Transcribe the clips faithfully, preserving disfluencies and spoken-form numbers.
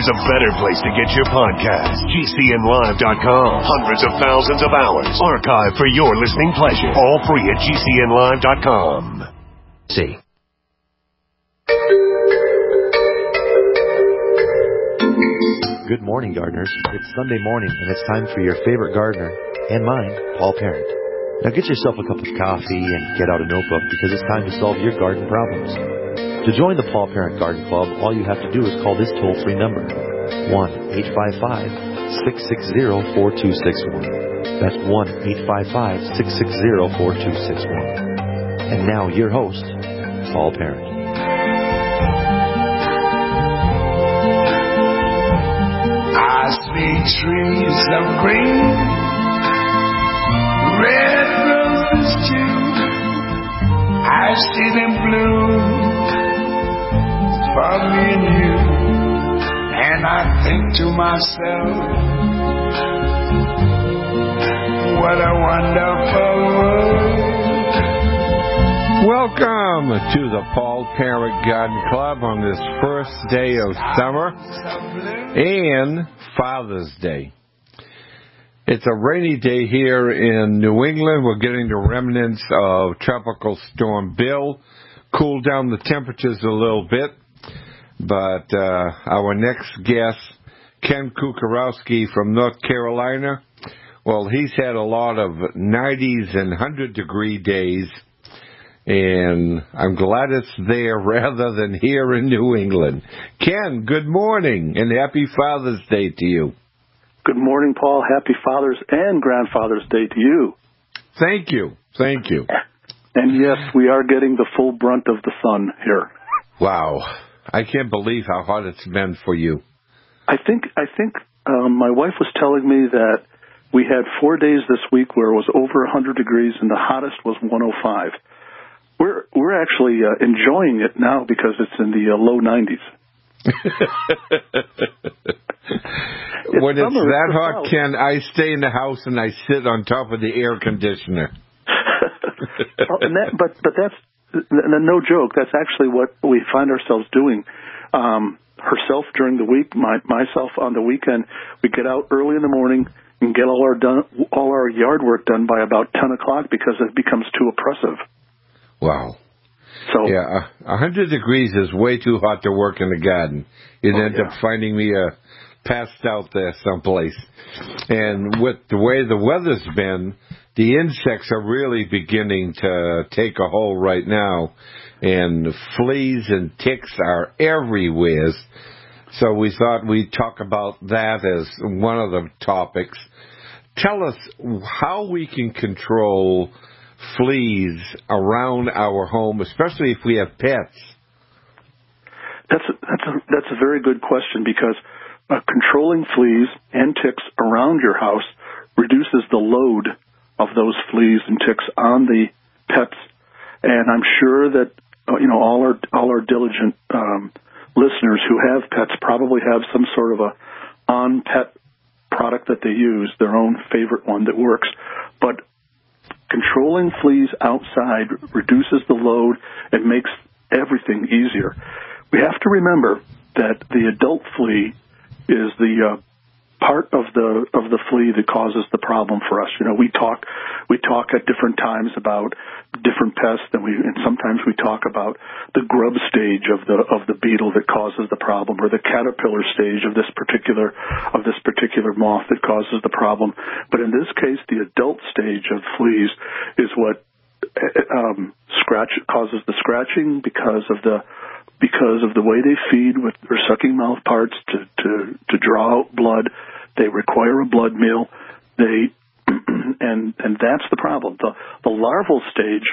there's a better place to get your podcast. G C N live dot com. Hundreds of thousands of hours archived for your listening pleasure. All free at G C N live dot com. See. Good morning, gardeners. It's Sunday morning, and it's time for your favorite gardener, and mine, Paul Parent. Now get yourself a cup of coffee and get out a notebook, because it's time to solve your garden problems. To join the Paul Parent Garden Club, all you have to do is call this toll-free number, one eight five five, six six zero, four two six one. That's one eight five five, six six zero, four two six one. And now, your host, Paul Parent. I see trees of green, red roses too. I see them bloom for me and you. And I think to myself, what a wonderful world. Welcome to the Paul Parent Garden Club on this first day of summer and Father's Day. It's a rainy day here in New England. We're getting the remnants of Tropical Storm Bill. Cooled down the temperatures a little bit. But uh, our next guest, Ken Kukarowski from North Carolina, well, he's had a lot of nineties and one hundred degree days. And I'm glad it's there rather than here in New England. Ken, good morning and happy Father's Day to you. Good morning, Paul. Happy Father's and Grandfather's Day to you. Thank you. Thank you. And yes, we are getting the full brunt of the sun here. Wow. I can't believe how hot it's been for you. I think I think um, my wife was telling me that we had four days this week where it was over one hundred degrees and the hottest was one oh five. We're we're actually uh, enjoying it now because it's in the uh, low nineties. When it's that hot, Ken, I stay in the house and I sit on top of the air conditioner. oh, and that, but but that's no joke. That's actually what we find ourselves doing. Um, herself during the week, my, myself on the weekend. We get out early in the morning and get all our done all our yard work done by about ten o'clock because it becomes too oppressive. Wow. So yeah, a hundred degrees is way too hot to work in the garden. You'd oh, end yeah. up finding me uh, passed out there someplace. And with the way the weather's been, the insects are really beginning to take a hold right now. And fleas and ticks are everywhere. So we thought we'd talk about that as one of the topics. Tell us how we can control fleas around our home, especially if we have pets. That's a, that's a, that's a very good question because uh, controlling fleas and ticks around your house reduces the load of those fleas and ticks on the pets. And I'm sure that uh, you know all our all our diligent um, listeners who have pets probably have some sort of a on-pet product that they use, their own favorite one that works, but controlling fleas outside reduces the load and makes everything easier. We have to remember that the adult flea is the uh, part of the of the flea that causes the problem for us. You know, we talk we talk at different times about different pests, and we and sometimes we talk about the grub stage of the of the beetle that causes the problem, or the caterpillar stage of this particular of this particular moth that causes the problem. But in this case, the adult stage of fleas is what um, scratch causes the scratching because of the because of the way they feed with their sucking mouth parts to to to draw out blood. They require a blood meal. They and and that's the problem. The the larval stage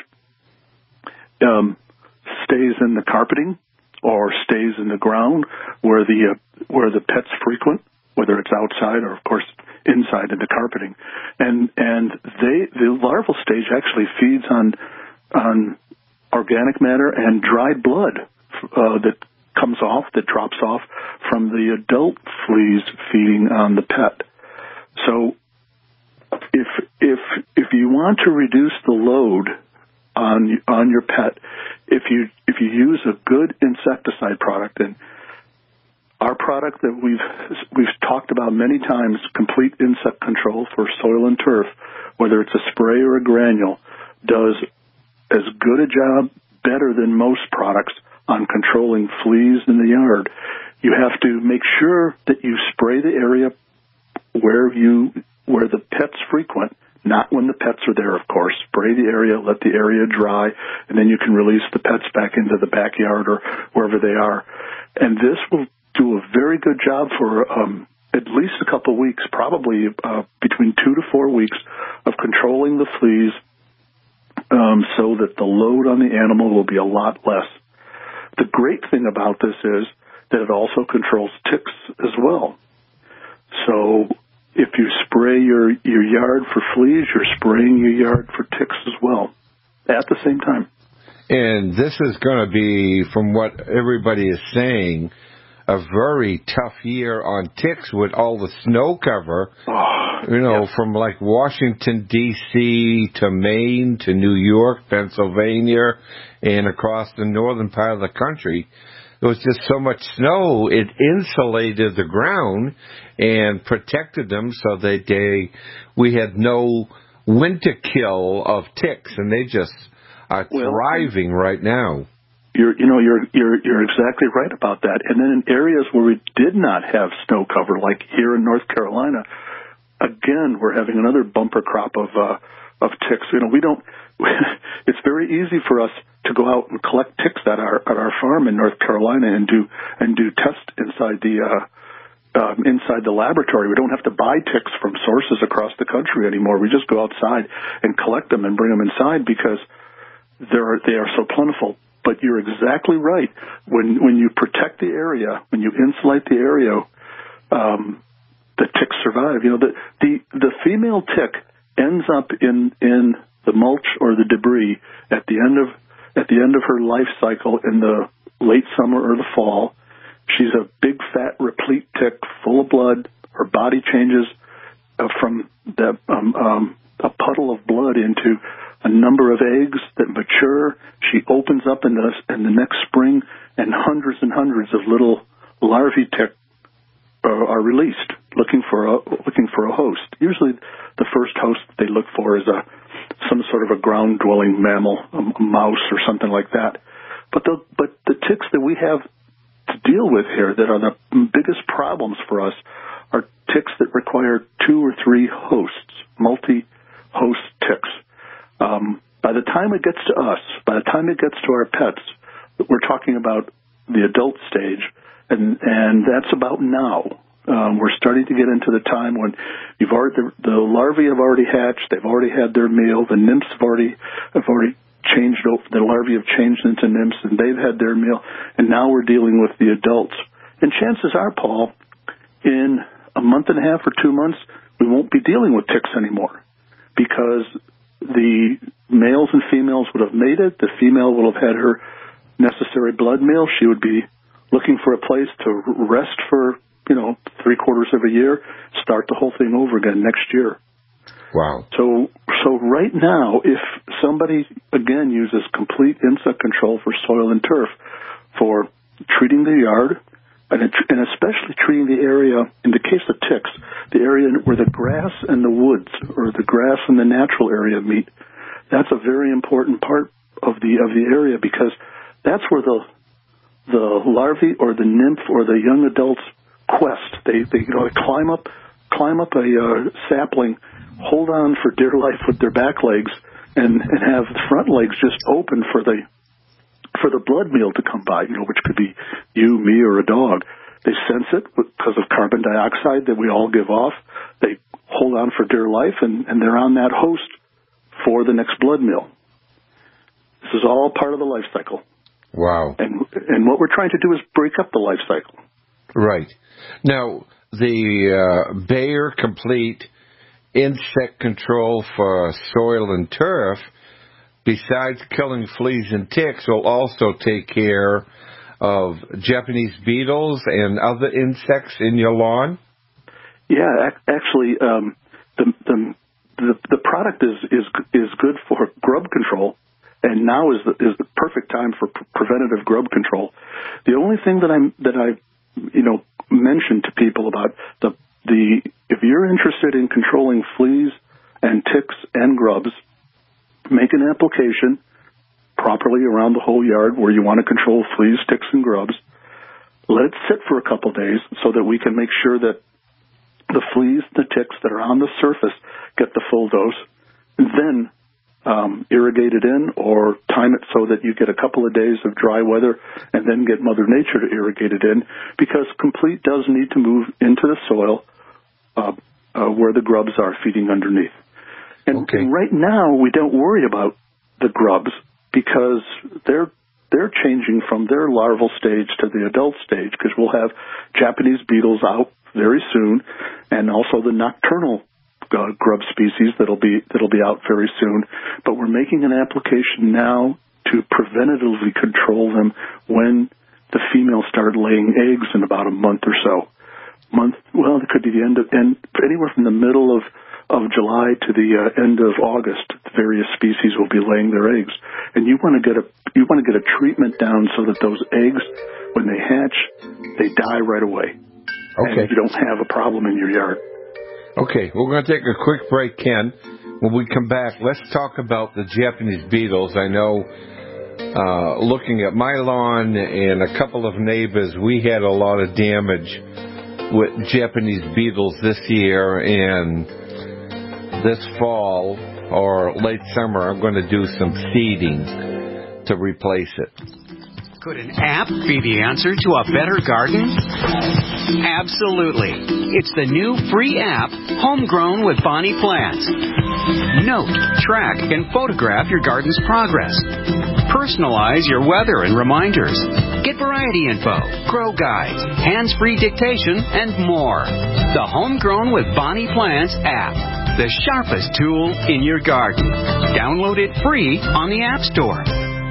um, stays in the carpeting or stays in the ground where the uh, where the pets frequent, whether it's outside or of course inside in the carpeting. And and they the larval stage actually feeds on on organic matter and dried blood uh, that comes off, that drops off from the adult fleas feeding on the pet. So if if if you want to reduce the load on on your pet, if you if you use a good insecticide product, and Our product that we've we've talked about many times, Complete Insect Control for Soil and Turf, whether it's a spray or a granule, does as good a job, better than most products, on controlling fleas in the yard. You have to make sure that you spray the area where you where the pets frequent, not when the pets are there, of course. Spray the area, let the area dry, and then you can release the pets back into the backyard or wherever they are. And this will do a very good job for um, at least a couple of weeks, probably uh, between two to four weeks, of controlling the fleas um, so that the load on the animal will be a lot less. The great thing about this is that it also controls ticks as well. So if you spray your, your yard for fleas, you're spraying your yard for ticks as well at the same time. And this is going to be, from what everybody is saying, a very tough year on ticks with all the snow cover, oh, you know, yeah. from like Washington, D C to Maine to New York, Pennsylvania, and across the northern part of the country. There was just so much snow, it insulated the ground and protected them so that they, we had no winter kill of ticks, and they just are well, thriving right now. You're, you know, you're, you're, you're exactly right about that. And then in areas where we did not have snow cover, like here in North Carolina, again, we're having another bumper crop of, uh, of ticks. You know, we don't, it's very easy for us to go out and collect ticks at our, at our farm in North Carolina and do, and do tests inside the, uh, um, inside the laboratory. We don't have to buy ticks from sources across the country anymore. We just go outside and collect them and bring them inside because they're, they are so plentiful. But you're exactly right. When when you protect the area, when you insulate the area, um, the ticks survive. You know, the, the the female tick ends up in in the mulch or the debris at the end of at the end of her life cycle in the late summer or the fall. She's a big, fat, replete tick, full of blood. Her body changes uh, from the, um, um, a puddle of blood into a number of eggs that mature. She opens up in the, in the next spring, and hundreds and hundreds of little larvae tick uh, are released, looking for a looking for a host. Usually, the first host they look for is a some sort of a ground-dwelling mammal, a mouse or something like that. But the but the ticks that we have to deal with here that are the biggest problems for us are ticks that require two or three hosts, multi-host ticks. Um, by the time it gets to us, by the time it gets to our pets, we're talking about the adult stage, and and that's about now. Um, we're starting to get into the time when you've already, the, the larvae have already hatched, they've already had their meal, the nymphs have already have already changed over, the larvae have changed into nymphs, and they've had their meal, and now we're dealing with the adults. And chances are, Paul, in a month and a half or two months, we won't be dealing with ticks anymore because the males and females would have mated. The female will have had her necessary blood meal. She would be looking for a place to rest for, you know, three quarters of a year, start the whole thing over again next year. Wow. So, so right now, if somebody, again, uses Complete Insect Control for Soil and Turf for treating the yard, and, it, and especially treating the area, in the case of ticks, the area where the grass and the woods, or the grass and the natural area meet, that's a very important part of the of the area because that's where the the larvae or the nymph or the young adults quest. They they you know they climb up climb up a uh, sapling, hold on for dear life with their back legs, and and have the front legs just open for the for the blood meal to come by, you know, which could be you, me, or a dog. They sense it because of carbon dioxide that we all give off. They hold on for dear life, and, and they're on that host for the next blood meal. This is all part of the life cycle. Wow. And and what we're trying to do is break up the life cycle. Right. Now, the uh, Bayer Complete Insect Control for Soil and Turf, besides killing fleas and ticks, will also take care of Japanese beetles and other insects in your lawn? Yeah, actually, um, the, the the the product is is is good for grub control, and now is the, is the perfect time for pre- preventative grub control. The only thing that I'm that I you know mention to people about the the if you're interested in controlling fleas and ticks and grubs, make an application properly around the whole yard where you want to control fleas, ticks, and grubs. Let it sit for a couple days so that we can make sure that the fleas, the ticks that are on the surface get the full dose, and then um, irrigate it in or time it so that you get a couple of days of dry weather and then get Mother Nature to irrigate it in, because Complete does need to move into the soil uh, uh, where the grubs are feeding underneath. And, okay. and right now we don't worry about the grubs because they're they're changing from their larval stage to the adult stage, because we'll have Japanese beetles out very soon, and also the nocturnal uh, grub species that'll be that'll be out very soon. But we're making an application now to preventatively control them when the females start laying eggs in about a month or so. Month, well, it could be the end of, and anywhere from the middle of of July to the uh, end of August, various species will be laying their eggs, and you want to get a you want to get a treatment down so that those eggs, when they hatch, they die right away. Okay. And you don't have a problem in your yard. Okay, we're going to take a quick break, Ken. When we come back, let's talk about the Japanese beetles. I know, uh, looking at my lawn and a couple of neighbors, we had a lot of damage with Japanese beetles this year, and this fall or late summer, I'm going to do some seeding to replace it. Could an app be the answer to a better garden? Absolutely. It's the new free app, Homegrown with Bonnie Plants. Note, track, and photograph your garden's progress. Personalize your weather and reminders. Get variety info, grow guides, hands-free dictation, and more. The Homegrown with Bonnie Plants app, the sharpest tool in your garden. Download it free on the App Store.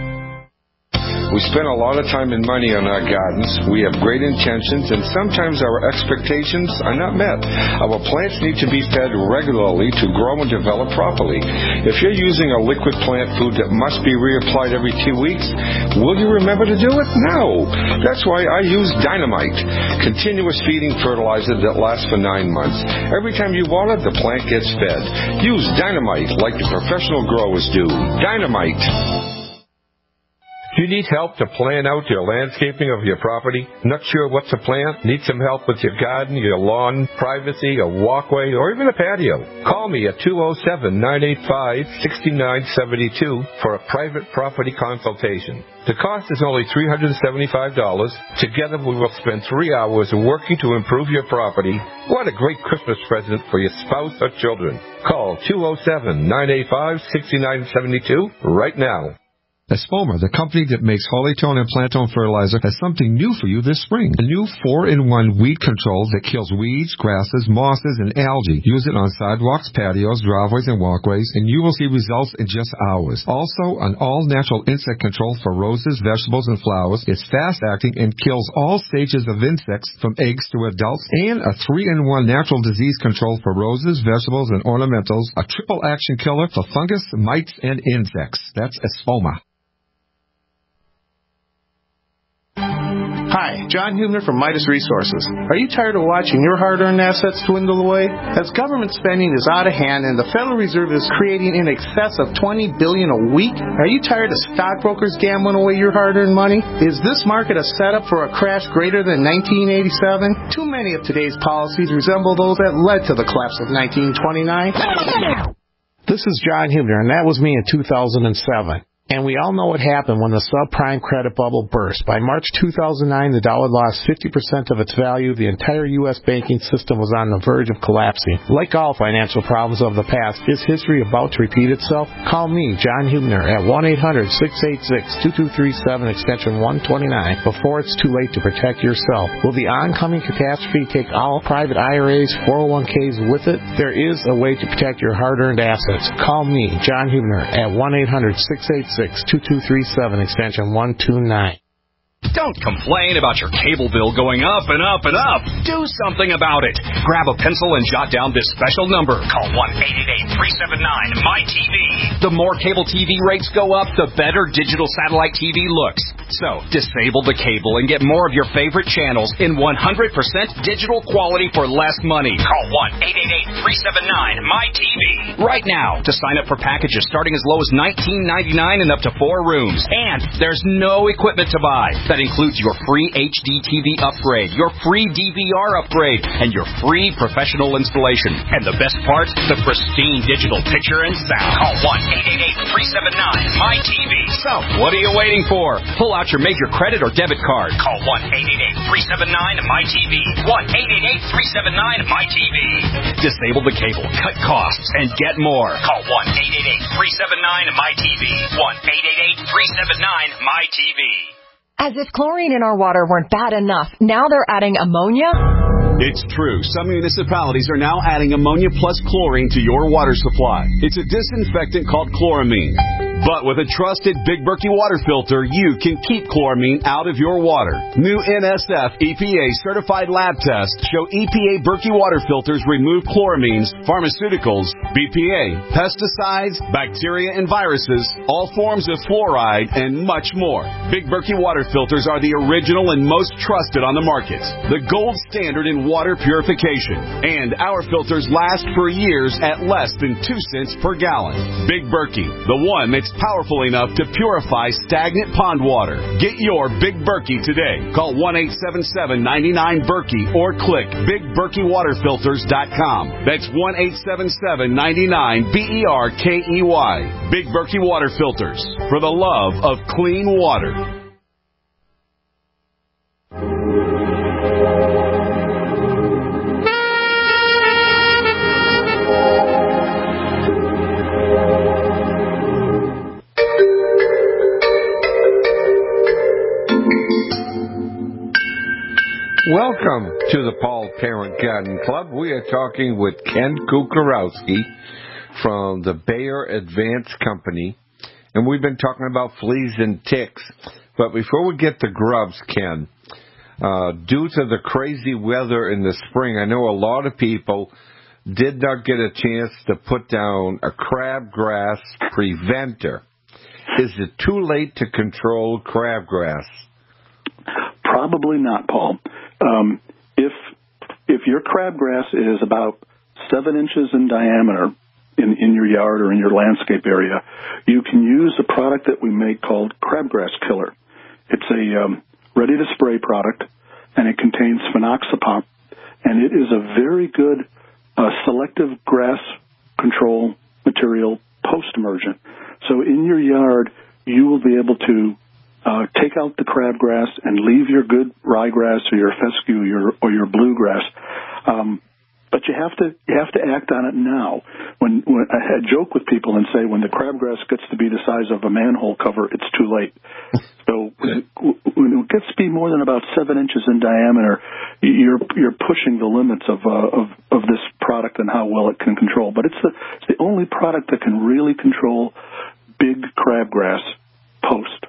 We spend a lot of time and money on our gardens. We have great intentions, and sometimes our expectations are not met. Our plants need to be fed regularly to grow and develop properly. If you're using a liquid plant food that must be reapplied every two weeks, will you remember to do it? No. That's why I use Dynamite, continuous feeding fertilizer that lasts for nine months. Every time you water, the plant gets fed. Use Dynamite like the professional growers do. Dynamite. Do you need help to plan out your landscaping of your property? Not sure what to plant? Need some help with your garden, your lawn, privacy, a walkway, or even a patio? Call me at two oh seven, nine eight five, six nine seven two for a private property consultation. The cost is only three hundred seventy-five dollars. Together we will spend three hours working to improve your property. What a great Christmas present for your spouse or children. Call two oh seven, nine eight five, six nine seven two right now. Espoma, the company that makes Holytone and Plantone fertilizer, has something new for you this spring. A new four in one weed control that kills weeds, grasses, mosses, and algae. Use it on sidewalks, patios, driveways, and walkways, and you will see results in just hours. Also, an all-natural insect control for roses, vegetables, and flowers. It's fast-acting and kills all stages of insects from eggs to adults. And a three in one natural disease control for roses, vegetables, and ornamentals. A triple-action killer for fungus, mites, and insects. That's Espoma. Hi, John Hubner from Midas Resources. Are you tired of watching your hard-earned assets dwindle away? As government spending is out of hand and the Federal Reserve is creating in excess of twenty billion dollars a week, are you tired of stockbrokers gambling away your hard-earned money? Is this market a setup for a crash greater than nineteen eighty-seven? Too many of today's policies resemble those that led to the collapse of nineteen twenty-nine. This is John Hubner, and that was me in two thousand seven. And we all know what happened when the subprime credit bubble burst. By March two thousand nine, the dollar lost fifty percent of its value. The entire U S banking system was on the verge of collapsing. Like all financial problems of the past, is history about to repeat itself? Call me, John Hubner, at one eight hundred, six eight six, two two three seven, extension one twenty-nine, before it's too late to protect yourself. Will the oncoming catastrophe take all private I R As, four oh one k's with it? There is a way to protect your hard-earned assets. Call me, John Hubner, at one eight hundred, six eight six, two two three seven, extension one two nine. Don't complain about your cable bill going up and up and up. Do something about it. Grab a pencil and jot down this special number. Call one eight eight eight, three seven nine, M Y T V. The more cable T V rates go up, the better digital satellite T V looks. So, disable the cable and get more of your favorite channels in one hundred percent digital quality for less money. Call one eight eight eight, three seven nine, M Y T V right now to sign up for packages starting as low as nineteen ninety-nine and up to four rooms. And there's no equipment to buy. That includes your free H D T V upgrade, your free D V R upgrade, and your free professional installation. And the best part, the pristine digital picture and sound. Call one eight eight eight, three seven nine, M Y T V. So, what are you waiting for? Pull out your major credit or debit card. Call one eight eight eight, three seven nine, M Y T V. one eight eight eight, three seven nine, M Y T V. Disable the cable, cut costs, and get more. Call one eight eight eight, three seven nine, M Y T V. one eight eight eight, three seven nine, M Y T V. As if chlorine in our water weren't bad enough, now they're adding ammonia? It's true. Some municipalities are now adding ammonia plus chlorine to your water supply. It's a disinfectant called chloramine. But with a trusted Big Berkey water filter, you can keep chloramine out of your water. New N S F E P A certified lab tests show E P A Berkey water filters remove chloramines, pharmaceuticals, B P A, pesticides, bacteria and viruses, all forms of fluoride, and much more. Big Berkey water filters are the original and most trusted on the market. The gold standard in water purification. And our filters last for years at less than two cents per gallon. Big Berkey, the one that's powerful enough to purify stagnant pond water. Get your Big Berkey today. Call one eight seven seven, nine nine, Berkey or click big berkey water filters dot com. That's one eight seven seven, nine nine, B E R K E Y. Big Berkey Water Filters, for the love of clean water. Welcome to the Paul Parent Garden Club. We are talking with Ken Kukarowski from the Bayer Advanced Company, and we've been talking about fleas and ticks. But before we get to grubs, Ken, uh, due to the crazy weather in the spring, I know a lot of people did not get a chance to put down a crabgrass preventer. Is it too late to control crabgrass? Probably not, Paul. Um, if if your crabgrass is about seven inches in diameter in, in your yard or in your landscape area, you can use a product that we make called Crabgrass Killer. It's a um, ready-to-spray product, and it contains phenoxapop, and it is a very good uh, selective grass control material post-emergent. So in your yard, you will be able to Uh, take out the crabgrass and leave your good ryegrass or your fescue or your, or your bluegrass. Um, but you have to you have to act on it now. When, when I joke with people and say when the crabgrass gets to be the size of a manhole cover, it's too late. So when, when it gets to be more than about seven inches in diameter, you're you're pushing the limits of uh, of of this product and how well it can control. But it's the it's the only product that can really control big crabgrass post.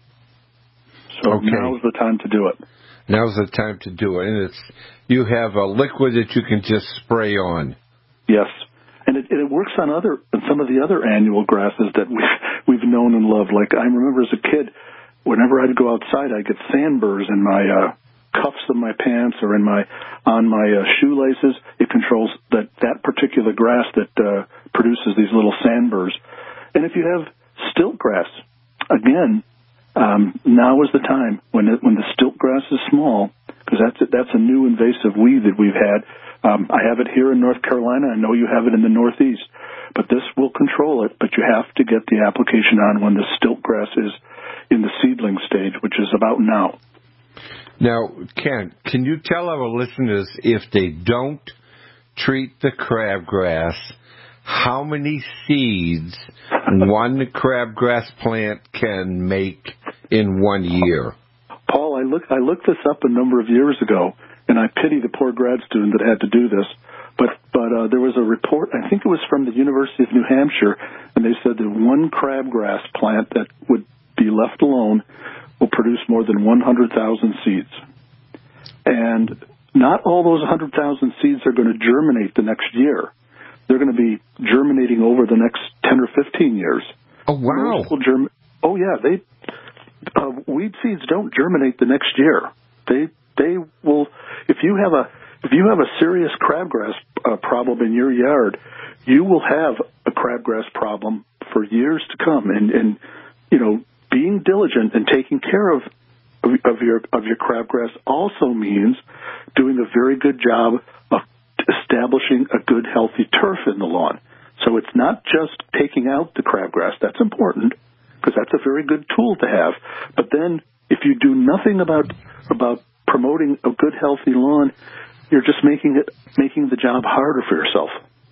So okay. Now's the time to do it. Now's the time to do it. And it's you have a liquid that you can just spray on. Yes. And it, it works on other on some of the other annual grasses that we've, we've known and loved. Like I remember as a kid, whenever I'd go outside, I'd get sandburrs in my uh, cuffs of my pants or in my on my uh, shoelaces. It controls that, that particular grass that uh, produces these little sandburrs. And if you have stilt grass, again, Um, now is the time when it, when the stilt grass is small, because that's a, that's a new invasive weed that we've had. Um, I have it here in North Carolina. I know you have it in the Northeast, but this will control it. But you have to get the application on when the stilt grass is in the seedling stage, which is about now. Now, Ken, can you tell our listeners if they don't treat the crabgrass, how many seeds one crabgrass plant can make in one year? Paul, I look I looked this up a number of years ago, and I pity the poor grad student that had to do this. But but uh, there was a report, I think it was from the University of New Hampshire, and they said that one crabgrass plant that would be left alone will produce more than one hundred thousand seeds. And not all those one hundred thousand seeds are going to germinate the next year. They're going to be germinating over the next ten or fifteen years. Oh, wow. Most will germ- oh, yeah. They uh, weed seeds don't germinate the next year. They they will, if you have a if you have a serious crabgrass uh, problem in your yard, you will have a crabgrass problem for years to come. And, and you know, being diligent and taking care of of, of your of your crabgrass also means doing a very good job of establishing a good, healthy turf in the lawn. So it's not just taking out the crabgrass. That's important because that's a very good tool to have. But then if you do nothing about about promoting a good, healthy lawn, you're just making it making the job harder for yourself.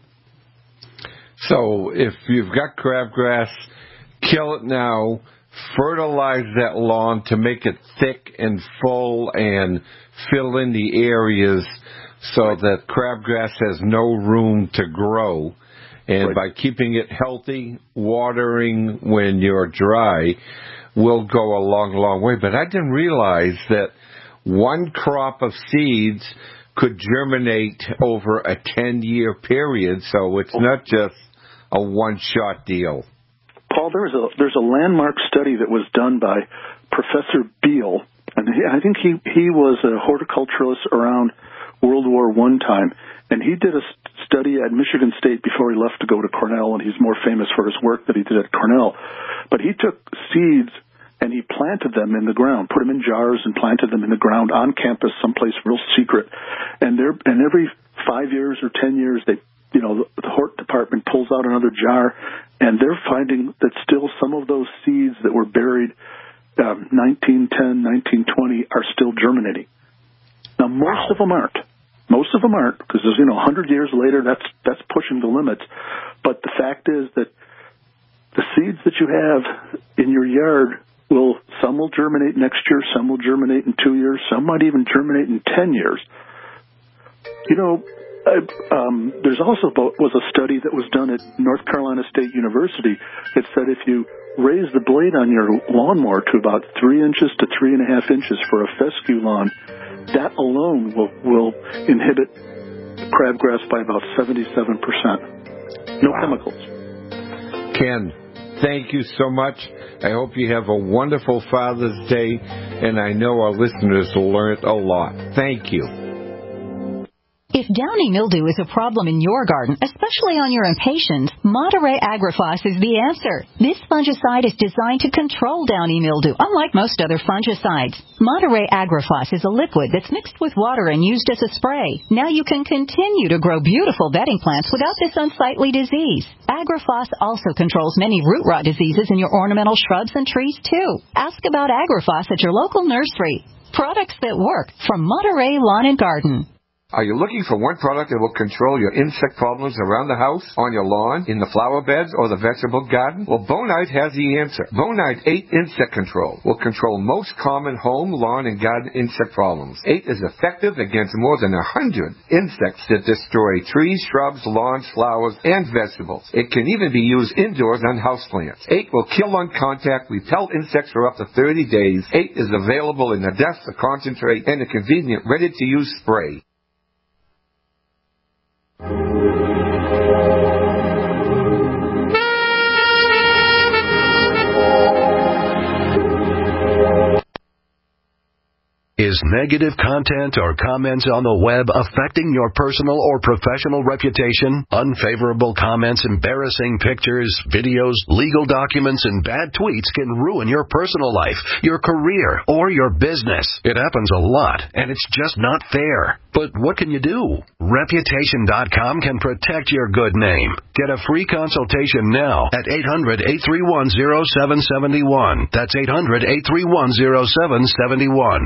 So if you've got crabgrass, kill it now, fertilize that lawn to make it thick and full and fill in the areas so right. that crabgrass has no room to grow. And right. by keeping it healthy, watering when you're dry will go a long, long way. But I didn't realize that one crop of seeds could germinate over a ten-year period, so it's not just a one-shot deal. Paul, there's a there's a landmark study that was done by Professor Beal, and he, I think he, he was a horticulturalist around World War One time, and he did a study at Michigan State before he left to go to Cornell, and he's more famous for his work that he did at Cornell. But he took seeds and he planted them in the ground, put them in jars and planted them in the ground on campus, someplace real secret. And there, and every five years or ten years, they, you know, the, the hort department pulls out another jar, and they're finding that still some of those seeds that were buried um, nineteen ten, nineteen twenty are still germinating. Now, most wow. of them aren't. Most of them aren't, because, you know, one hundred years later, that's that's pushing the limits. But the fact is that the seeds that you have in your yard will, some will germinate next year, some will germinate in two years, some might even germinate in ten years. You know, I, um, there's also was a study that was done at North Carolina State University that said if you raise the blade on your lawnmower to about three inches to three and a half inches for a fescue lawn, that alone will, will inhibit crabgrass by about seventy-seven percent. No wow. chemicals. Ken, thank you so much. I hope you have a wonderful Father's Day, and I know our listeners learned a lot. Thank you. If downy mildew is a problem in your garden, especially on your impatiens, Monterey Agrifos is the answer. This fungicide is designed to control downy mildew, unlike most other fungicides. Monterey Agrifos is a liquid that's mixed with water and used as a spray. Now you can continue to grow beautiful bedding plants without this unsightly disease. Agrifos also controls many root rot diseases in your ornamental shrubs and trees, too. Ask about Agrifos at your local nursery. Products that work from Monterey Lawn and Garden. Are you looking for one product that will control your insect problems around the house, on your lawn, in the flower beds, or the vegetable garden? Well, Bonite has the answer. Bonite eight Insect Control will control most common home, lawn, and garden insect problems. eight is effective against more than one hundred insects that destroy trees, shrubs, lawns, flowers, and vegetables. It can even be used indoors on houseplants. eight will kill on contact, repel insects for up to thirty days. eight is available in a dust, a concentrate, and a convenient ready-to-use spray. Is negative content or comments on the web affecting your personal or professional reputation? Unfavorable comments, embarrassing pictures, videos, legal documents, and bad tweets can ruin your personal life, your career, or your business. It happens a lot, and it's just not fair. But what can you do? Reputation dot com can protect your good name. Get a free consultation now at eight hundred, eight three one, zero seven seven one. That's eight hundred, eight three one, zero seven seven one. Call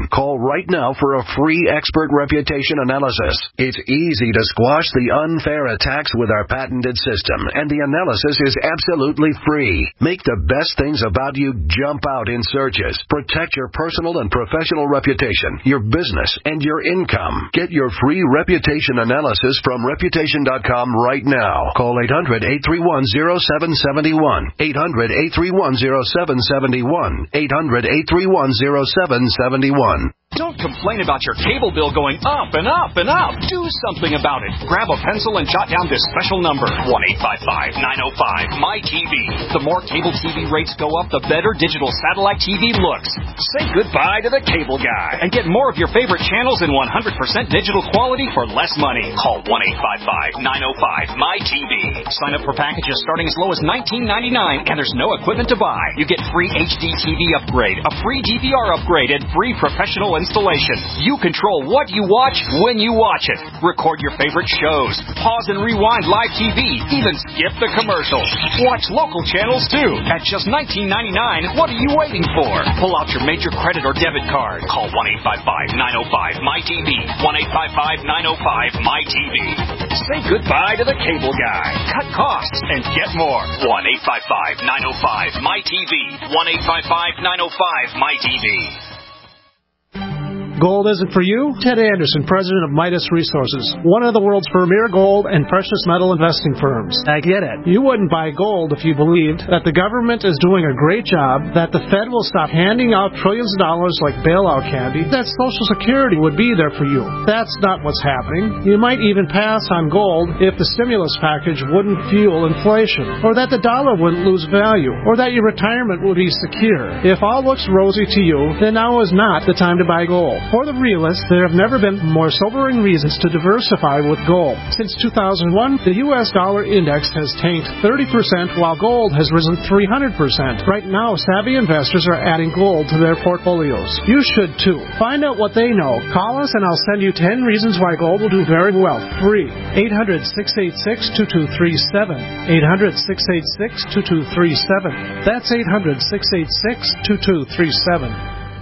right now for a free expert reputation analysis. It's easy to squash the unfair attacks with our patented system, and the analysis is absolutely free. Make the best things about you jump out in searches. Protect your personal and professional reputation, your business, and your income. Get your free reputation analysis from reputation dot com right now. Call eight hundred, eight three one, zero seven seven one. eight hundred, eight three one, zero seven seven one. eight hundred, eight three one, zero seven seven one. Don't complain about your cable bill going up and up and up. Do something about it. Grab a pencil and jot down this special number, one eight five five, nine oh five, M Y T V. The more cable T V rates go up, the better digital satellite T V looks. Say goodbye to the cable guy and get more of your favorite channels in one hundred percent digital quality for less money. Call one eight five five, nine oh five, M Y T V. Sign up for packages starting as low as nineteen ninety-nine, and there's no equipment to buy. You get free H D T V upgrade, a free D V R upgrade, and free professional installation. You control what you watch when you watch it. Record your favorite shows. Pause and rewind live T V. Even skip the commercials. Watch local channels too. At just nineteen ninety-nine, what are you waiting for? Pull out your major credit or debit card. Call one eight five five, nine oh five, M Y T V. one eight five five, nine oh five, M Y T V. Say goodbye to the cable guy. Cut costs and get more. one eight five five, nine oh five, M Y T V. one eight five five, nine oh five, M Y T V. Gold isn't for you? Ted Anderson, president of Midas Resources, one of the world's premier gold and precious metal investing firms. I get it. You wouldn't buy gold if you believed that the government is doing a great job, that the Fed will stop handing out trillions of dollars like bailout candy, that Social Security would be there for you. That's not what's happening. You might even pass on gold if the stimulus package wouldn't fuel inflation, or that the dollar wouldn't lose value, or that your retirement would be secure. If all looks rosy to you, then now is not the time to buy gold. For the realists, there have never been more sobering reasons to diversify with gold. Since two thousand one, the U S dollar index has tanked thirty percent while gold has risen three hundred percent. Right now, savvy investors are adding gold to their portfolios. You should too. Find out what they know. Call us and I'll send you ten reasons why gold will do very well. Free. eight hundred, six eight six, two two three seven. eight hundred, six eight six, two two three seven. That's eight hundred, six eight six, two two three seven.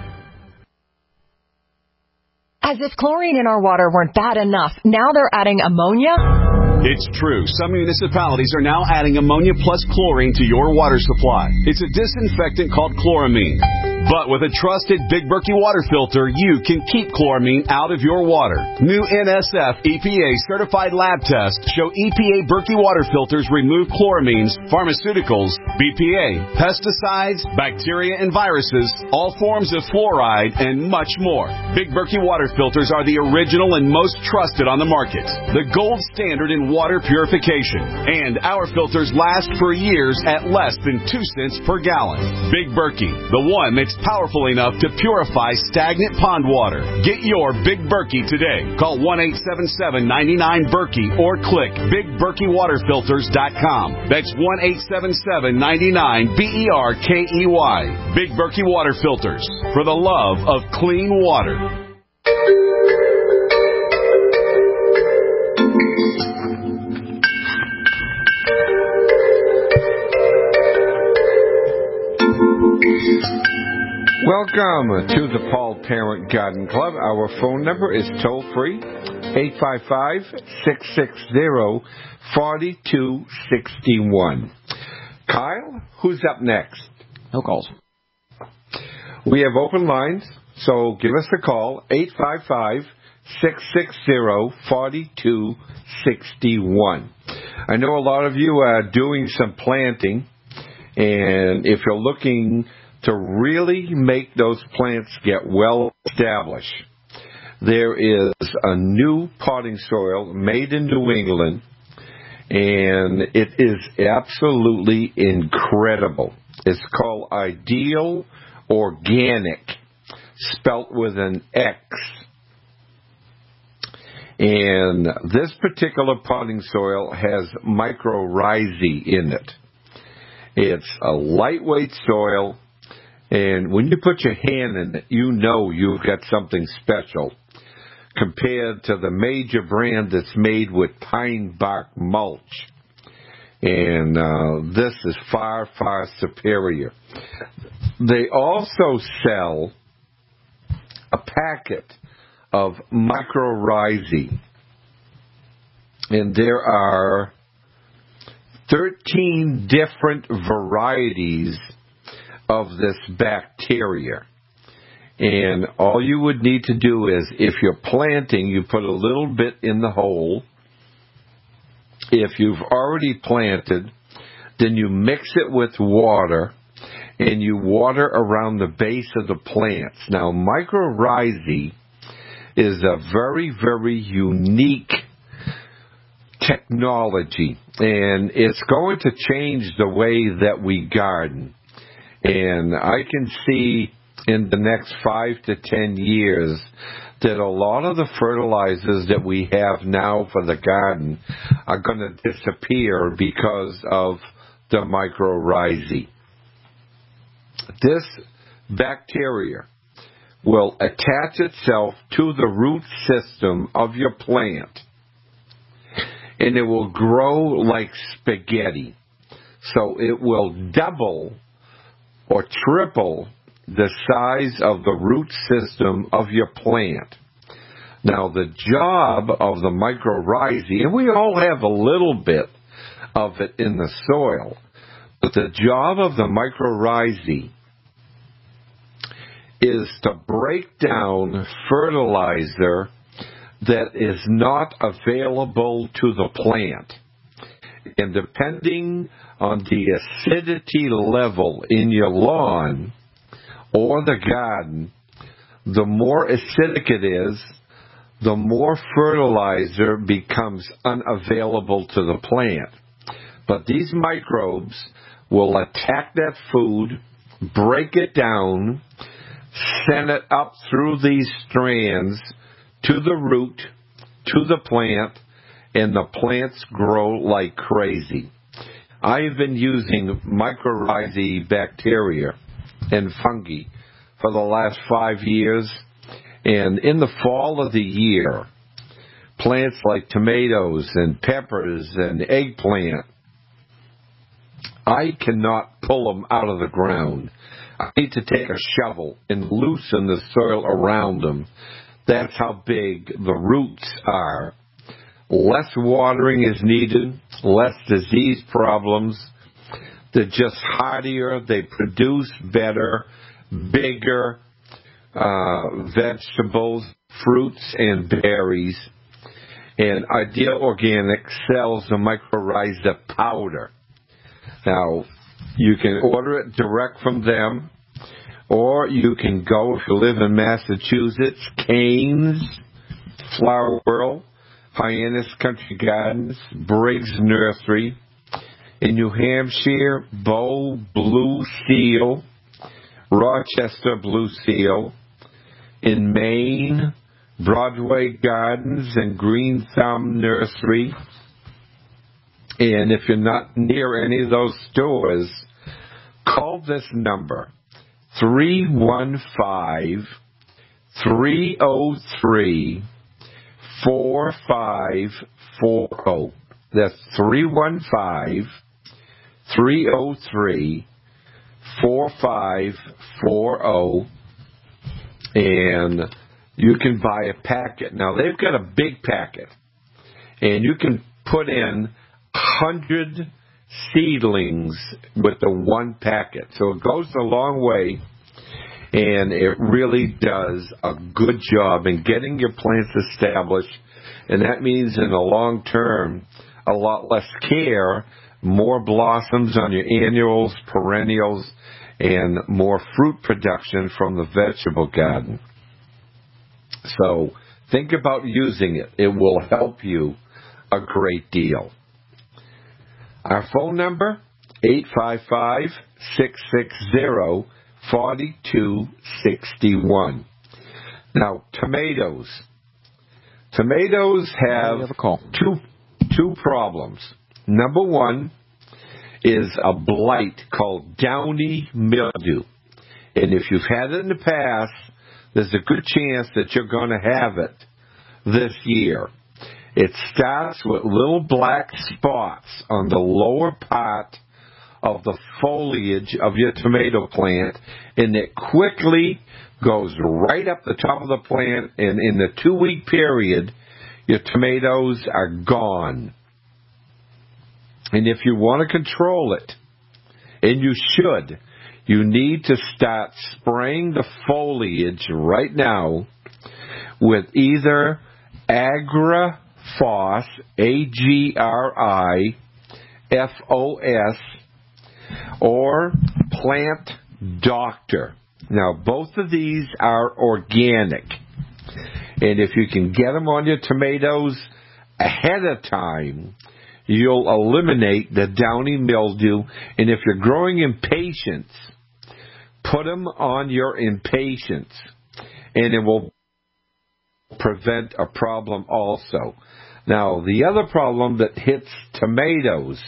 As if chlorine in our water weren't bad enough, now they're adding ammonia? It's true. Some municipalities are now adding ammonia plus chlorine to your water supply. It's a disinfectant called chloramine. But with a trusted Big Berkey water filter, you can keep chloramine out of your water. New N S F E P A certified lab tests show E P A Berkey water filters remove chloramines, pharmaceuticals, B P A, pesticides, bacteria and viruses, all forms of fluoride, and much more. Big Berkey water filters are the original and most trusted on the market. The gold standard in water purification. And our filters last for years at less than two cents per gallon. Big Berkey, the one that's powerful enough to purify stagnant pond water. Get your Big Berkey today. Call one eight seven seven, nine nine, Berkey or click big berkey water filters dot com. That's one eight seven seven, nine nine, B E R K E Y. Big Berkey Water Filters, for the love of clean water. Welcome to the Paul Parent Garden Club. Our phone number is toll free, eight five five, six six zero, four two six one. Kyle, who's up next? No calls. We have open lines, so give us a call, eight five five, six six zero, four two six one. I know a lot of you are doing some planting, and if you're looking to really make those plants get well established, there is a new potting soil made in New England, and it is absolutely incredible. It's called Ideal Organic, spelt with an X. And this particular potting soil has mycorrhizae in it. It's a lightweight soil, and when you put your hand in it, you know you've got something special compared to the major brand that's made with pine bark mulch. And uh, this is far, far superior. They also sell a packet of mycorrhizae. And there are thirteen different varieties of this bacteria. And all you would need to do is, if you're planting, you put a little bit in the hole. If you've already planted, then you mix it with water, and you water around the base of the plants. Now, mycorrhizae is a very, very unique technology, and it's going to change the way that we garden. And I can see in the next five to ten years that a lot of the fertilizers that we have now for the garden are going to disappear because of the mycorrhizae. This bacteria will attach itself to the root system of your plant, and it will grow like spaghetti. So it will double or triple the size of the root system of your plant. Now, the job of the mycorrhizae, and we all have a little bit of it in the soil, but the job of the mycorrhizae is to break down fertilizer that is not available to the plant. And depending on the acidity level in your lawn or the garden, the more acidic it is, the more fertilizer becomes unavailable to the plant. But these microbes will attack that food, break it down, send it up through these strands to the root, to the plant, and the plants grow like crazy. I've been using mycorrhizae bacteria and fungi for the last five years, and in the fall of the year, plants like tomatoes and peppers and eggplant, I cannot pull them out of the ground. I need to take a shovel and loosen the soil around them. That's how big the roots are. Less watering is needed, less disease problems. They're just hardier. They produce better, bigger uh, vegetables, fruits, and berries. And Ideal Organic sells the mycorrhiza powder. Now, you can order it direct from them, or you can go, if you live in Massachusetts, Cane's, Flower World, Hyannis Country Gardens, Briggs Nursery. In New Hampshire, Bow Blue Seal, Rochester Blue Seal. In Maine, Broadway Gardens and Green Thumb Nursery. And if you're not near any of those stores, call this number, three one five, three oh three, four five four oh. That's three one five, three oh three, four five four oh. And you can buy a packet. Now, they've got a big packet, and you can put in one hundred seedlings with the one packet. So it goes a long way, and it really does a good job in getting your plants established. And that means in the long term, a lot less care, more blossoms on your annuals, perennials, and more fruit production from the vegetable garden. So think about using it. It will help you a great deal. Our phone number, eight five five, six six zero, four two six one. Now, tomatoes. Tomatoes have, have two, two problems. Number one is a blight called downy mildew. And if you've had it in the past, there's a good chance that you're going to have it this year. It starts with little black spots on the lower part of the foliage of your tomato plant, and it quickly goes right up the top of the plant, and in the two-week period, your tomatoes are gone. And if you want to control it, and you should, you need to start spraying the foliage right now with either AgriFos, A G R I F O S, or Plant Doctor. Now, both of these are organic. And if you can get them on your tomatoes ahead of time, you'll eliminate the downy mildew. And if you're growing impatiens, put them on your impatiens, and it will prevent a problem also. Now, the other problem that hits tomatoes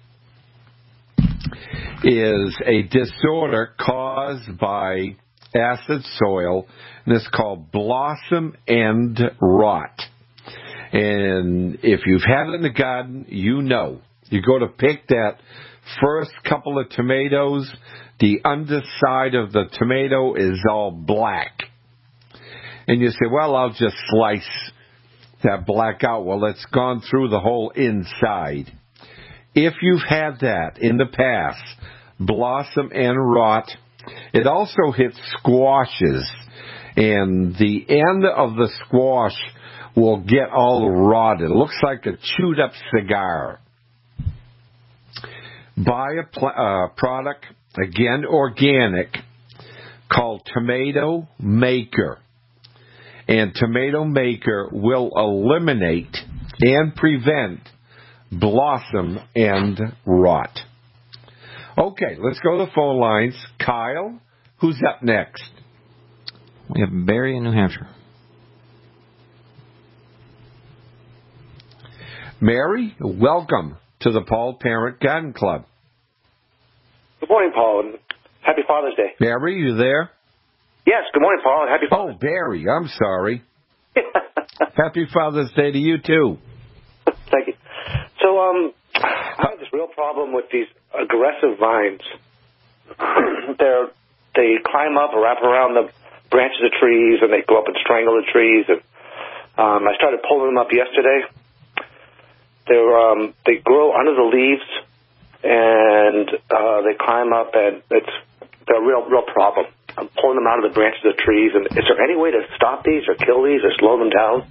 is a disorder caused by acid soil, and it's called blossom end rot. And if you've had it in the garden, you know. You go to pick that first couple of tomatoes, the underside of the tomato is all black. And you say, well, I'll just slice that black out. Well, it's gone through the whole inside. If you've had that in the past, blossom and rot, it also hits squashes. And the end of the squash will get all rotted. It looks like a chewed up cigar. Buy a pl- uh, product, again organic, called Tomato Maker. And Tomato Maker will eliminate and prevent blossom and rot. Okay, let's go to the phone lines. Kyle, who's up next? We have Barry in New Hampshire. Mary, welcome to the Paul Parent Garden Club. Good morning, Paul, and happy Father's Day. Mary, you there? Yes, good morning, Paul, and happy Father's Day. Oh, Barry, I'm sorry. Happy Father's Day to you, too. Thank you. So, um, I have this real problem with these aggressive vines. They're, they climb up or wrap around the branches of trees, and they go up and strangle the trees. And um, I started pulling them up yesterday. They're, um, they grow under the leaves, and uh, they climb up, and it's they're a real, real problem. I'm pulling them out of the branches of the trees, and is there any way to stop these or kill these or slow them down?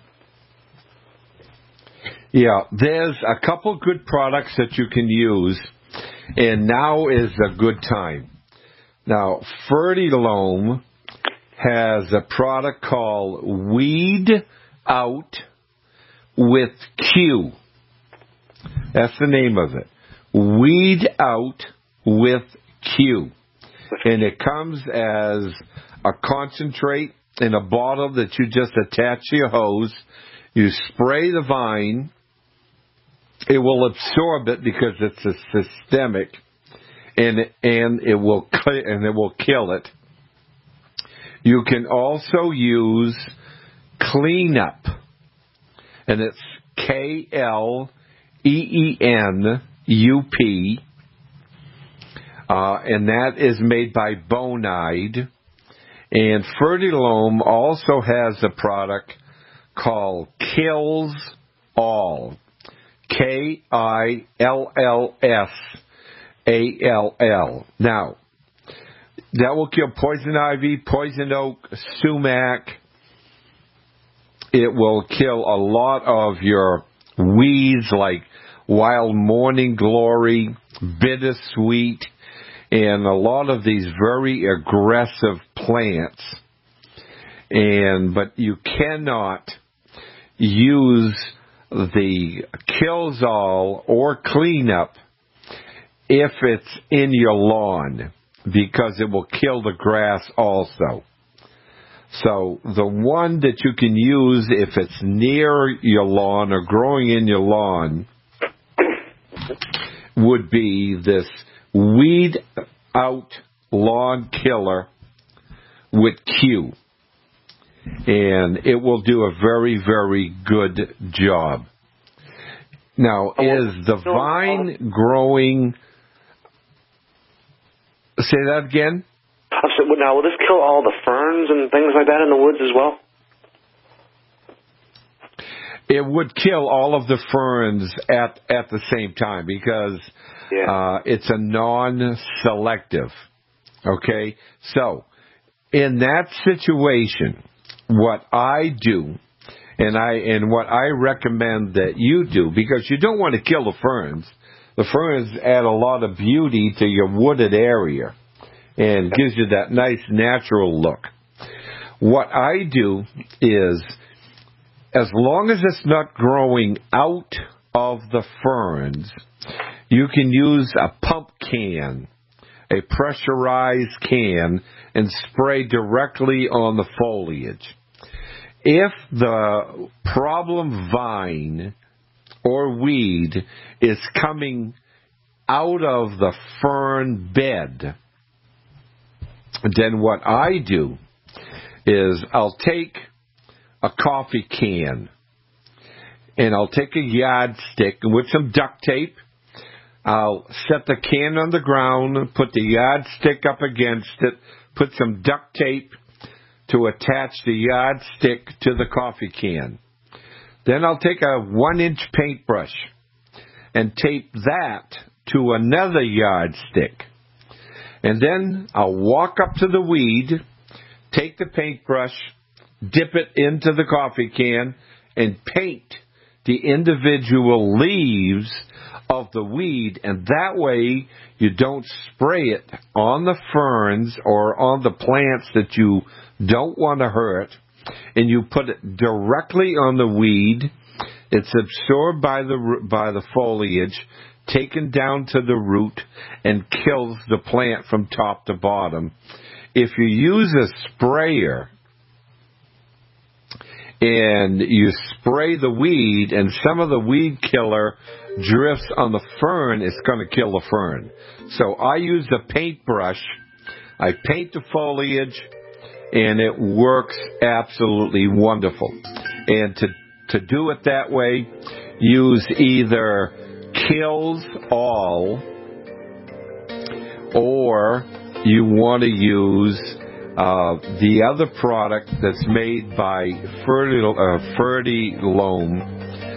Yeah, there's a couple good products that you can use, and now is a good time. Now, Fertilome has a product called Weed Out with Q. That's the name of it. Weed Out with Q. And it comes as a concentrate in a bottle that you just attach to your hose. You spray the vine. It will absorb it because it's a systemic, and and it will and it will kill it. You can also use Cleanup, and it's K L E E N U P, uh, and that is made by Bonide. And Fertilome also has a product called Kills All. K I L L S A L L. Now, that will kill poison ivy, poison oak, sumac. It will kill a lot of your weeds like wild morning glory, bittersweet, and a lot of these very aggressive plants. And but you cannot use the Kills All or Cleanup if it's in your lawn, because it will kill the grass also. So the one that you can use if it's near your lawn or growing in your lawn would be this Weed Out Lawn Killer with Q. And it will do a very, very good job. Now, is the vine growing... Say that again? I'm So, now, will this kill all the ferns and things like that in the woods as well? It would kill all of the ferns at, at the same time because yeah. uh, it's a non-selective. Okay? So, in that situation, what I do, and I and what I recommend that you do, because you don't want to kill the ferns. The ferns add a lot of beauty to your wooded area and gives you that nice natural look. What I do is, as long as it's not growing out of the ferns, you can use a pump can, a pressurized can, and spray directly on the foliage. If the problem vine or weed is coming out of the fern bed, then what I do is I'll take a coffee can and I'll take a yardstick and with some duct tape, I'll set the can on the ground, put the yardstick up against it, put some duct tape to attach the yardstick to the coffee can. Then I'll take a one-inch paintbrush and tape that to another yardstick. And then I'll walk up to the weed, take the paintbrush, dip it into the coffee can, and paint the individual leaves of the weed. And that way you don't spray it on the ferns or on the plants that you don't want to hurt, and you put it directly on the weed. It's absorbed by the by the foliage, taken down to the root, and kills the plant from top to bottom. If you use a sprayer and you spray the weed and some of the weed killer drifts on the fern, it's going to kill the fern. So I use the paintbrush. I paint the foliage, and it works absolutely wonderful. And to to do it that way, use either Kills All, or you want to use uh, the other product that's made by Fertilome, uh, Fertilome,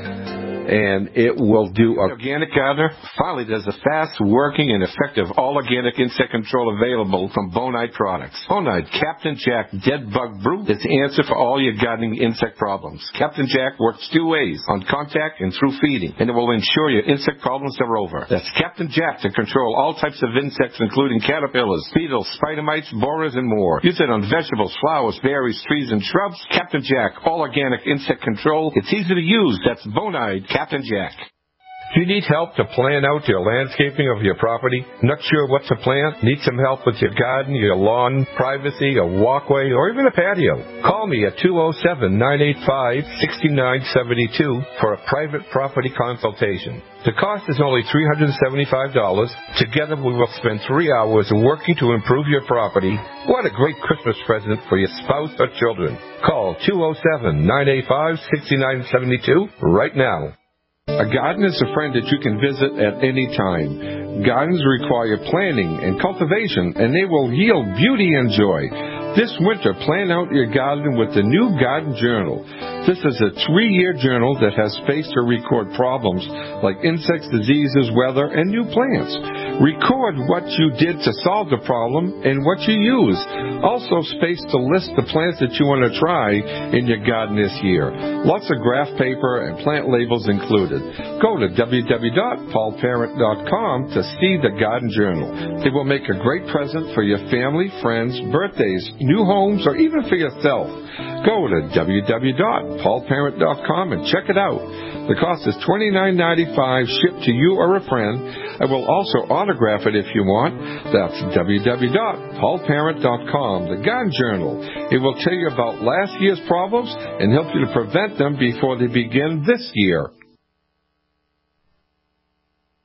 and it will do. Organic Gardener finally does a fast-working and effective all-organic insect control available from Bonide Products. Bonide Captain Jack Dead Bug Brew is the answer for all your gardening insect problems. Captain Jack works two ways, on contact and through feeding, and it will ensure your insect problems are over. That's Captain Jack to control all types of insects, including caterpillars, beetles, spider mites, borers, and more. Use it on vegetables, flowers, berries, trees, and shrubs. Captain Jack All-Organic Insect Control. It's easy to use. That's Bonide Captain Jack. Do you need help to plan out your landscaping of your property? Not sure what to plant? Need some help with your garden, your lawn, privacy, a walkway, or even a patio? Call me at two oh seven, nine eight five, six nine seven two for a private property consultation. The cost is only three hundred seventy-five dollars. Together we will spend three hours working to improve your property. What a great Christmas present for your spouse or children. Call two oh seven, nine eight five, six nine seven two right now. A garden is a friend that you can visit at any time. Gardens require planning and cultivation, and they will yield beauty and joy. This winter, plan out your garden with the new Garden Journal. This is a three-year journal that has space to record problems like insects, diseases, weather, and new plants. Record what you did to solve the problem and what you used. Also, space to list the plants that you want to try in your garden this year. Lots of graph paper and plant labels included. Go to w w w dot paul parent dot com to see the Garden Journal. It will make a great present for your family, friends, birthdays, new homes, or even for yourself. Go to w w w dot paul parent dot com and check it out. The cost is twenty-nine ninety-five, shipped to you or a friend. I will also autograph it if you want. That's w w w dot paul parent dot com. The Garden Journal. It will tell you about last year's problems and help you to prevent them before they begin this year.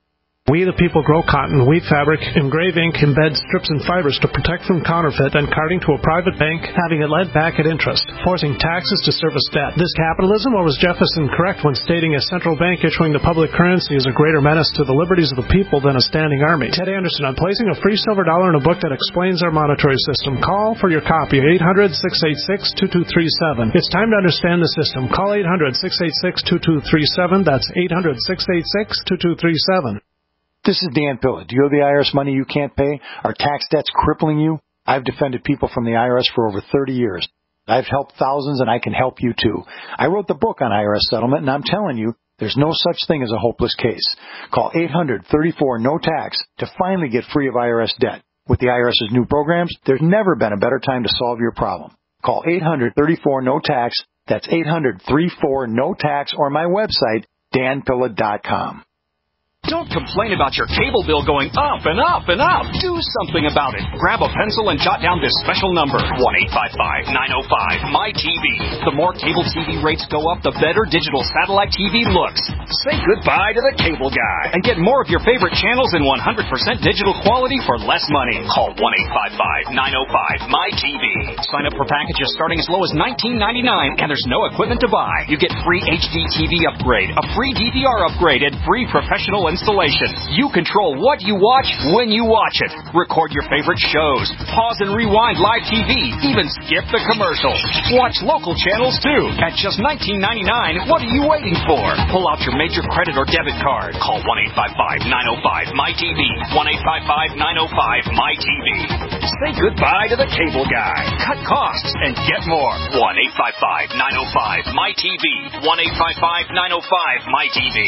We the people grow cotton, weave fabric, engrave ink, embed strips and fibers to protect from counterfeit and carting to a private bank, having it led back at interest, forcing taxes to service debt. This capitalism, or was Jefferson correct when stating a central bank issuing the public currency is a greater menace to the liberties of the people than a standing army? Ted Anderson, I'm placing a free silver dollar in a book that explains our monetary system. Call for your copy, eight hundred, six eight six, two two three seven. It's time to understand the system. Call eight hundred, six eight six, two two three seven. That's eight hundred, six eight six, two two three seven. This is Dan Pilla. Do you owe the I R S money you can't pay? Are tax debts crippling you? I've defended people from the I R S for over thirty years. I've helped thousands, and I can help you too. I wrote the book on I R S settlement, and I'm telling you, there's no such thing as a hopeless case. Call eight hundred, thirty-four, no tax to finally get free of I R S debt. With the IRS's new programs, there's never been a better time to solve your problem. Call eight hundred, thirty-four, no tax. That's eight hundred, thirty-four, no tax, or my website, dan pilla dot com. Don't complain about your cable bill going up and up and up. Do something about it. Grab a pencil and jot down this special number, one eight five five, nine oh five, M Y T V. The more cable T V rates go up, the better digital satellite T V looks. Say goodbye to the cable guy and get more of your favorite channels in one hundred percent digital quality for less money. Call one eight five five, nine oh five, M Y T V. Sign up for packages starting as low as nineteen ninety-nine, and there's no equipment to buy. You get free H D T V upgrade, a free D V R upgrade, and free professional installation. You control what you watch when you watch it. Record your favorite shows. Pause and rewind live T V. Even skip the commercials. Watch local channels too. At just nineteen ninety-nine, what are you waiting for? Pull out your major credit or debit card. Call one eight five five, nine oh five, M Y T V. one eight five five, nine oh five, M Y T V. Say goodbye to the cable guy. Cut costs and get more. one eight five five, nine oh five, M Y T V. one eight five five, nine oh five, M Y T V.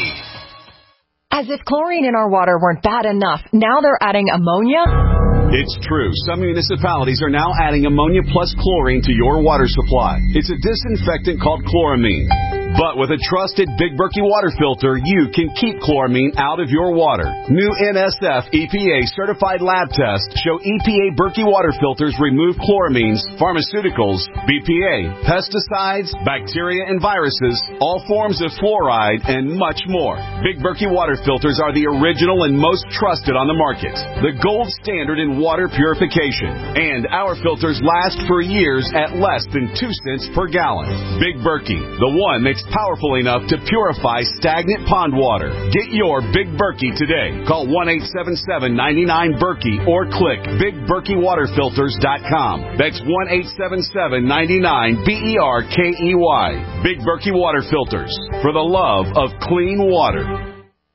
As if chlorine in our water weren't bad enough, now they're adding ammonia? It's true. Some municipalities are now adding ammonia plus chlorine to your water supply. It's a disinfectant called chloramine. But with a trusted Big Berkey water filter, you can keep chloramine out of your water. New N S F E P A certified lab tests show E P A Berkey water filters remove chloramines, pharmaceuticals, B P A, pesticides, bacteria and viruses, all forms of fluoride, and much more. Big Berkey water filters are the original and most trusted on the market. The gold standard in water purification. And our filters last for years at less than two cents per gallon. Big Berkey, the one that's powerful enough to purify stagnant pond water. Get your Big Berkey today. Call one eight seven seven, nine nine, Berkey or click big berkey water filters dot com. That's one eight seven seven, nine nine, B E R K E Y. Big Berkey Water Filters, for the love of clean water.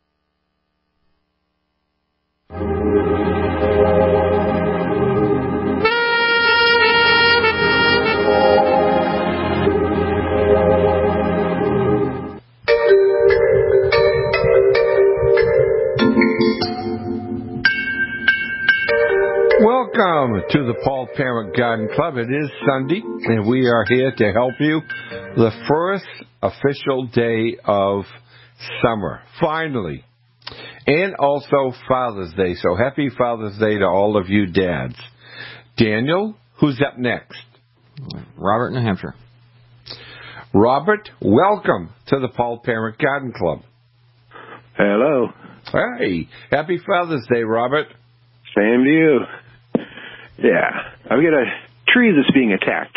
Welcome to the Paul Parent Garden Club. It is Sunday, and we are here to help you. The first official day of summer, finally. And also Father's Day. So happy Father's Day to all of you dads. Daniel, who's up next? Robert, New Hampshire. Robert, welcome to the Paul Parent Garden Club. Hello. Hey, happy Father's Day, Robert. Same to you. Yeah, I've got a tree that's being attacked.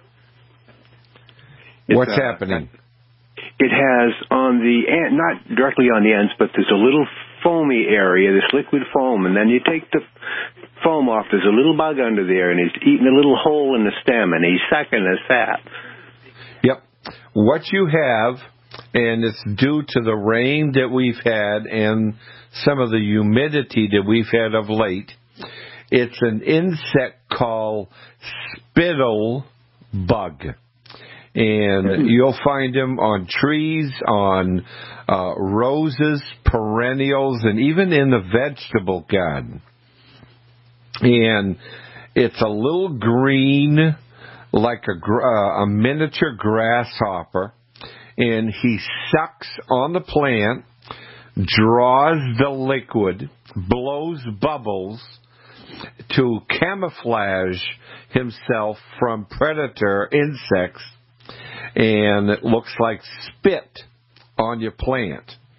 It's, What's uh, happening? It has on the end, not directly on the ends, but there's a little foamy area, this liquid foam, and then you take the foam off, there's a little bug under there, and he's eating a little hole in the stem, and he's sucking the sap. Yep. What you have, and it's due to the rain that we've had and some of the humidity that we've had of late, it's an insect called spittle bug. And you'll find them on trees, on uh, roses, perennials, and even in the vegetable garden. And it's a little green, like a, uh, a miniature grasshopper, and he sucks on the plant, draws the liquid, blows bubbles to camouflage himself from predator insects, and it looks like spit on your plant.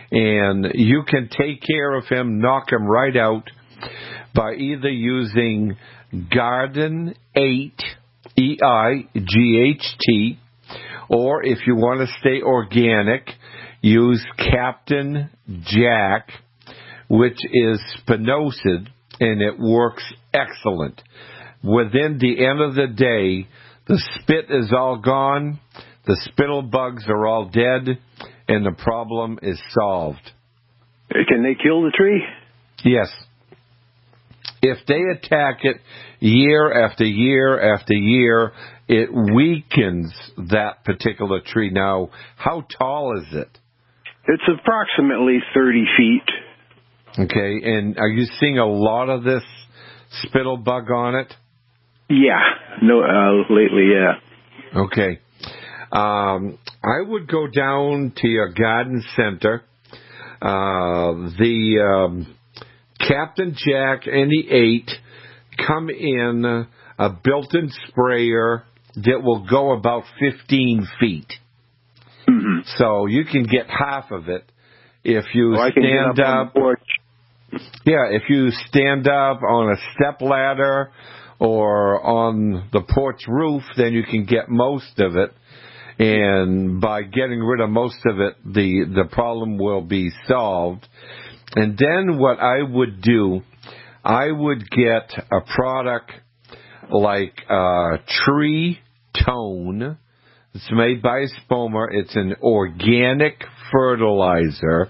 And you can take care of him, knock him right out by either using Garden eight, E I G H T, or if you want to stay organic, use Captain Jack, which is spinosad, and it works excellent. Within the end of the day, the spit is all gone, the spittle bugs are all dead, and the problem is solved. Can they kill the tree? Yes. If they attack it year after year after year, it weakens that particular tree. Now, how tall is it? It's approximately thirty feet. Okay, and are you seeing a lot of this spittle bug on it? Yeah, no, uh, lately, yeah. Okay. Um, I would go down to your garden center. Uh, the um, Captain Jack and the eight come in a built-in sprayer that will go about fifteen feet. Mm-hmm. So you can get half of it if you oh, stand up. up. On the porch. Yeah, if you stand up on a step ladder or on the porch roof, then you can get most of it. And by getting rid of most of it, the, the problem will be solved. And then what I would do, I would get a product like uh, Tree Tone. It's made by Spomer. It's an organic fertilizer.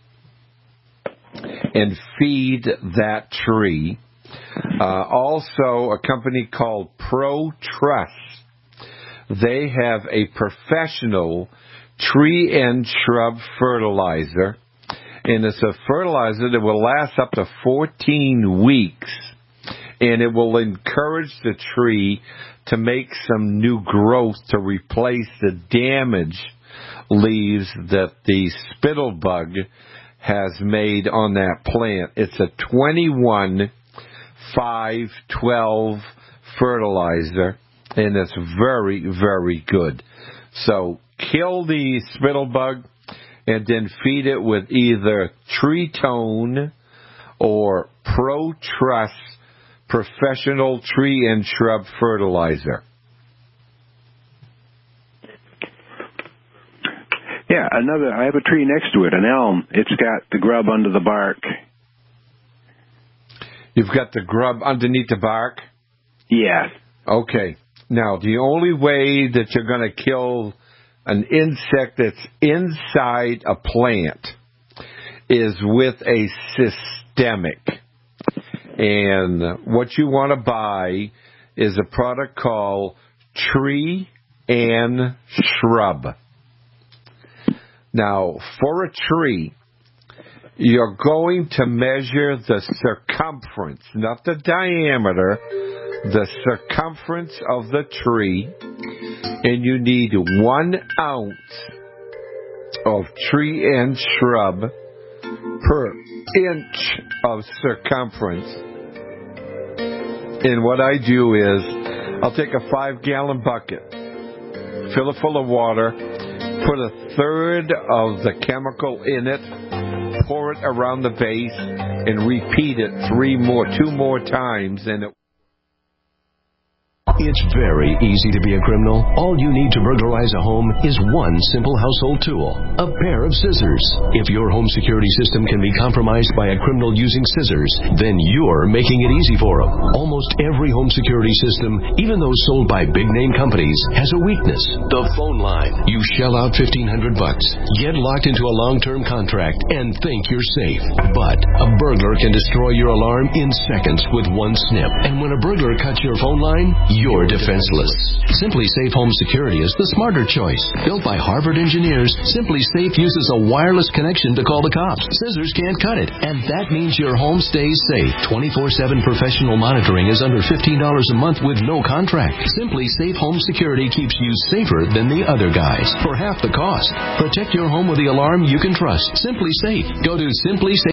And feed that tree. Uh, also, a company called Pro Truss. They have a professional tree and shrub fertilizer, and it's a fertilizer that will last up to fourteen weeks, and it will encourage the tree to make some new growth to replace the damaged leaves that the spittle bug has made on that plant. It's a twenty-one five twelve fertilizer, and it's very, very good. So kill the spittle bug and then feed it with either Tree Tone or Pro Truss Professional Tree and Shrub Fertilizer. Yeah, another. I have a tree next to it, an elm. It's got the grub under the bark. You've got the grub underneath the bark? Yes. Okay. Now, the only way that you're going to kill an insect that's inside a plant is with a systemic. And what you want to buy is a product called Tree and Shrub. Now, for a tree, you're going to measure the circumference, not the diameter, the circumference of the tree, and you need one ounce of tree and shrub per inch of circumference. And what I do is, I'll take a five-gallon bucket, fill it full of water, put a third of the chemical in it, pour it around the base, and repeat it three more, two more times, and it It's very easy to be a criminal. All you need to burglarize a home is one simple household tool, a pair of scissors. If your home security system can be compromised by a criminal using scissors, then you're making it easy for them. Almost every home security system, even those sold by big-name companies, has a weakness, the phone line. You shell out fifteen hundred bucks, get locked into a long-term contract, and think you're safe. But a burglar can destroy your alarm in seconds with one snip. And when a burglar cuts your phone line, you're defenseless. Simply Safe Home Security is the smarter choice. Built by Harvard engineers, Simply Safe uses a wireless connection to call the cops. Scissors can't cut it, and that means your home stays safe. twenty-four seven professional monitoring is under fifteen dollars a month with no contract. Simply Safe Home Security keeps you safer than the other guys for half the cost. Protect your home with the alarm you can trust. Simply Safe. Go to Simply Safe.